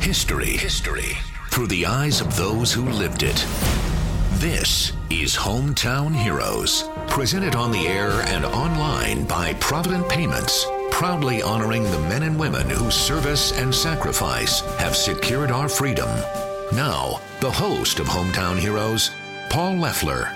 History through the eyes of those who lived it. This is Hometown Heroes, presented on the air and online by Provident Payments, proudly honoring the men and women whose service and sacrifice have secured our freedom. Now, the host of Hometown Heroes, Paul Leffler.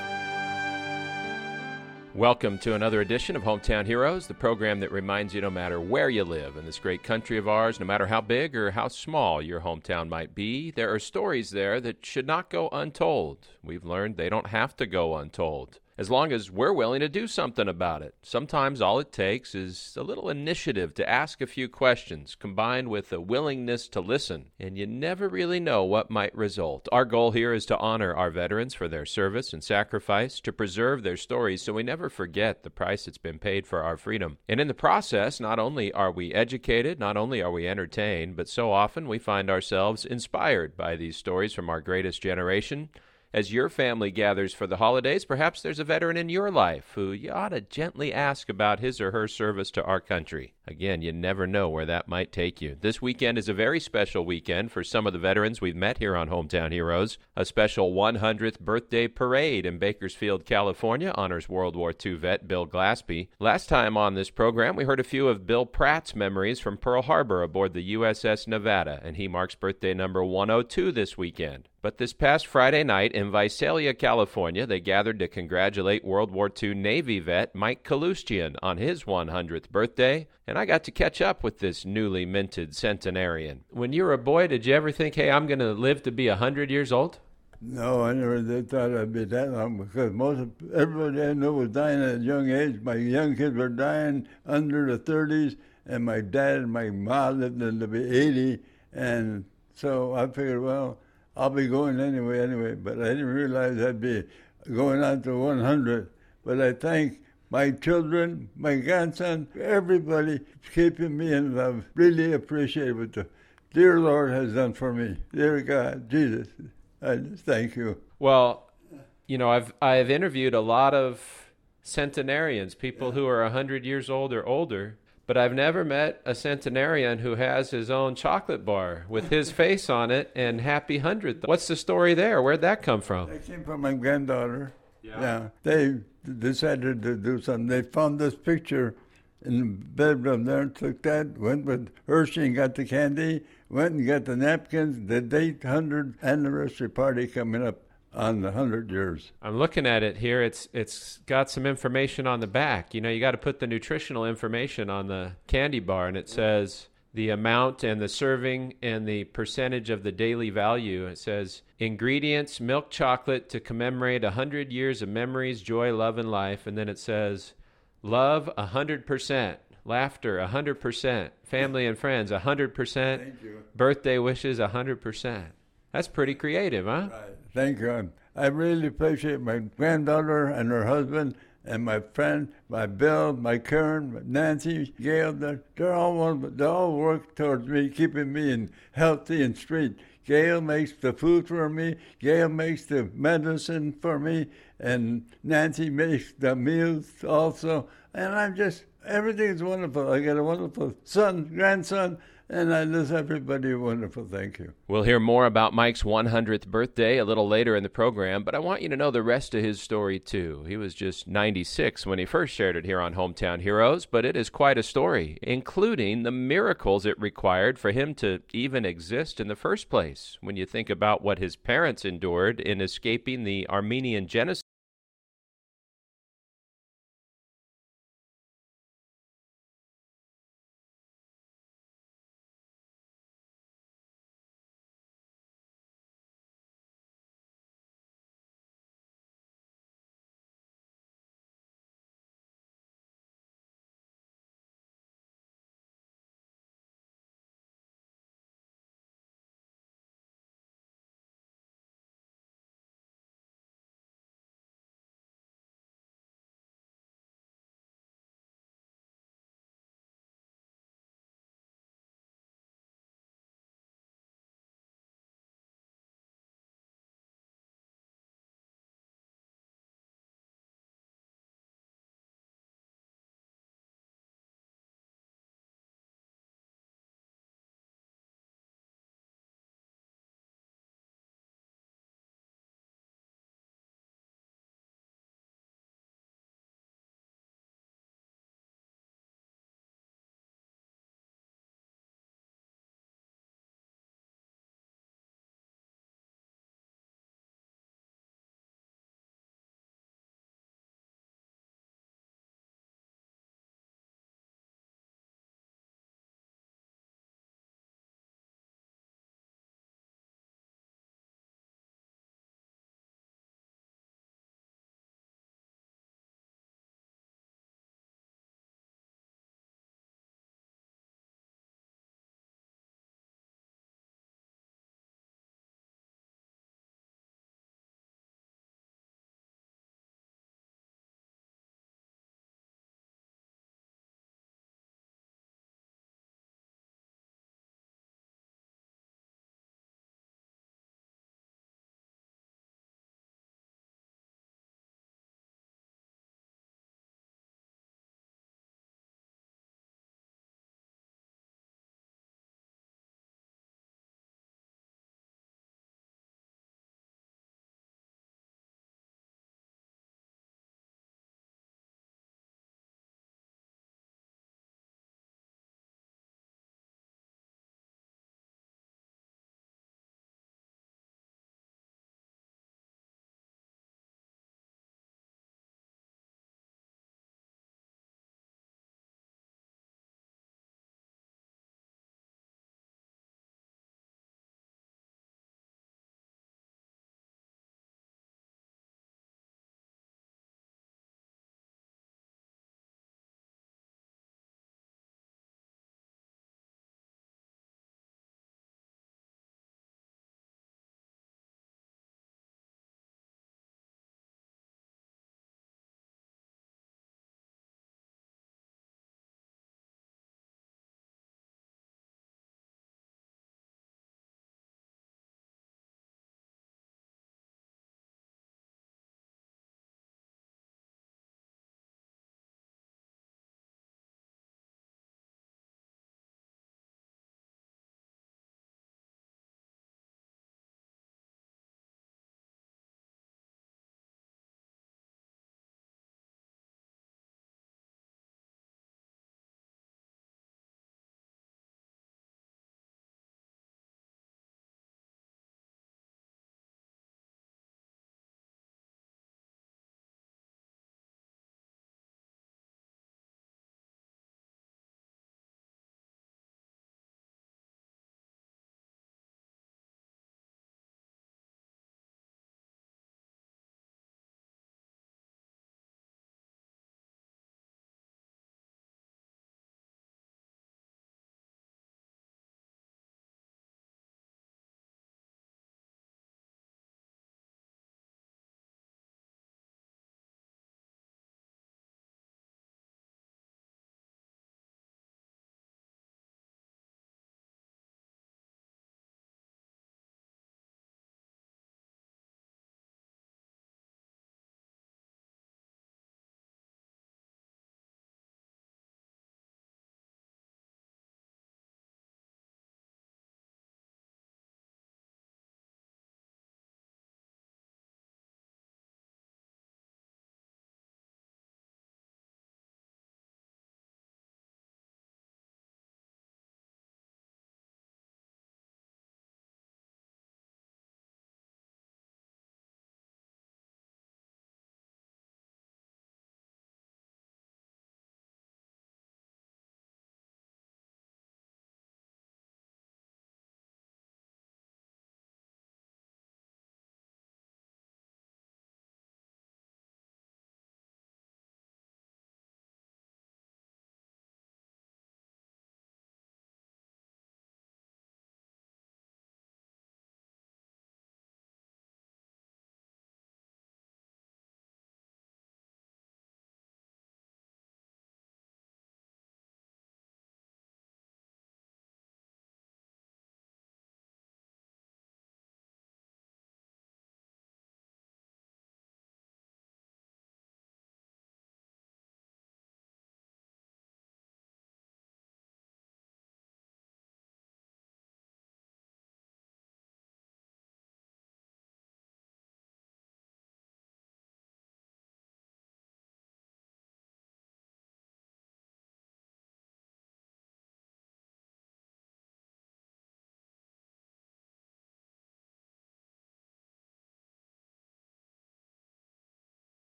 Welcome to another edition of Hometown Heroes, the program that reminds you no matter where you live in this great country of ours, no matter how big or how small your hometown might be, there are stories there that should not go untold. We've learned they don't have to go untold, as long as we're willing to do something about it. Sometimes all it takes is a little initiative to ask a few questions, combined with a willingness to listen, and you never really know what might result. Our goal here is to honor our veterans for their service and sacrifice, to preserve their stories so we never forget the price that's been paid for our freedom. And in the process, not only are we educated, not only are we entertained, but so often we find ourselves inspired by these stories from our greatest generation. As your family gathers for the holidays, perhaps there's a veteran in your life who you ought to gently ask about his or her service to our country. Again, you never know where that might take you. This weekend is a very special weekend for some of the veterans we've met here on Hometown Heroes. A special 100th birthday parade in Bakersfield, California honors World War II vet Bill Glaspie. Last time on this program, we heard a few of Bill Pratt's memories from Pearl Harbor aboard the USS Nevada, and he marks birthday number 102 this weekend. But this past Friday night in Visalia, California, they gathered to congratulate World War II Navy vet Mike Kalustian on his 100th birthday, and I got to catch up with this newly minted centenarian. When you were a boy, did you ever think, hey, I'm going to live to be 100 years old? No, I never thought I'd be that long, because everybody I knew was dying at a young age. My young kids were dying under the 30s, and my dad and my mom lived to be 80, and so I figured, well, I'll be going anyway, but I didn't realize I'd be going on to 100. But I thank my children, my grandson, everybody keeping me in love. Really appreciate what the dear Lord has done for me. Dear God, Jesus, I just thank you. Well, you know, I've interviewed a lot of centenarians, people who are 100 years old or older, but I've never met a centenarian who has his own chocolate bar with his face on it and happy 100th. What's the story there? Where'd that come from? That came from my granddaughter. Yeah. They decided to do something. They found this picture in the bedroom there and took that, went with Hershey and got the candy, went and got the napkins, the 800th anniversary party coming up on the 100 years. I'm looking at it here. It's got some information on the back. You know, you got to put the nutritional information on the candy bar, and it says the amount and the serving and the percentage of the daily value. It says ingredients, milk chocolate to commemorate 100 years of memories, joy, love, and life. And then it says love 100%, laughter 100%, family and friends 100%, Thank you. Birthday wishes 100%. That's pretty creative, huh? Right. Thank you. I really appreciate my granddaughter and her husband and my friend, my Bill, my Karen, Nancy, Gail. They're all one. They all work towards me, keeping me healthy and straight. Gail makes the food for me. Gail makes the medicine for me. And Nancy makes the meals also. And everything's wonderful. I got a wonderful grandson, and I wish everybody wonderful. Thank you. We'll hear more about Mike's 100th birthday a little later in the program, but I want you to know the rest of his story, too. He was just 96 when he first shared it here on Hometown Heroes, but it is quite a story, including the miracles it required for him to even exist in the first place. When you think about what his parents endured in escaping the Armenian genocide,